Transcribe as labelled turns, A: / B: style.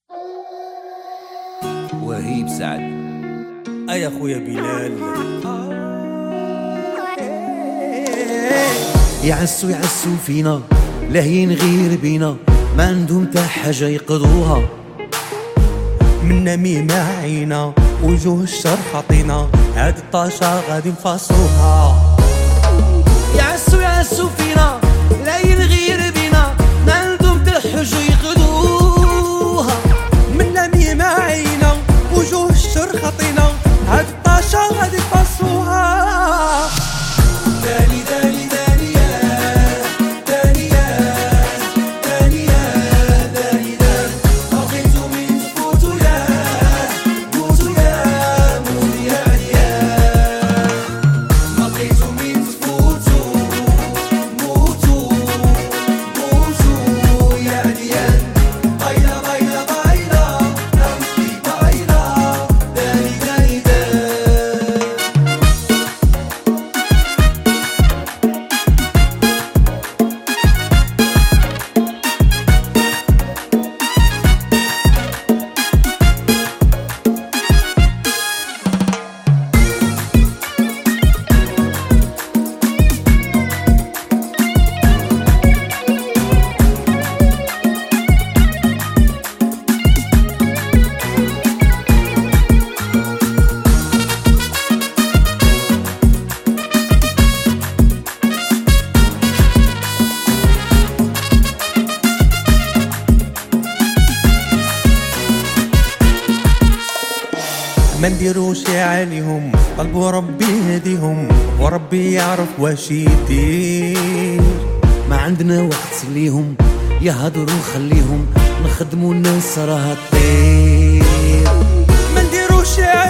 A: وهيب سعد.
B: يا خويا بلال،
C: يعسو فينا لاهين غير بينا، ما عندهم تا حاجة يقضوها.
B: منا ميمة عينا وجوه الشر خاطينا، هاد الطاشا غادي نفاصوها.
C: يعسو فينا لاهين غير بينا، ما عندهم تا حاجة يقضوها.
B: منا ميمة عينا وجوه الشر خاطينا، هاد الطاشا غادي نفاصوها.
C: داني داني داني
B: ما نديروش عليهم، طلبوا ربي يهديهم، وربي يعرف واش يدير.
C: ما عندنا وقت ليهم، يهضروا خليهم، نخدموا الناس راها تطير.
B: ما نديروش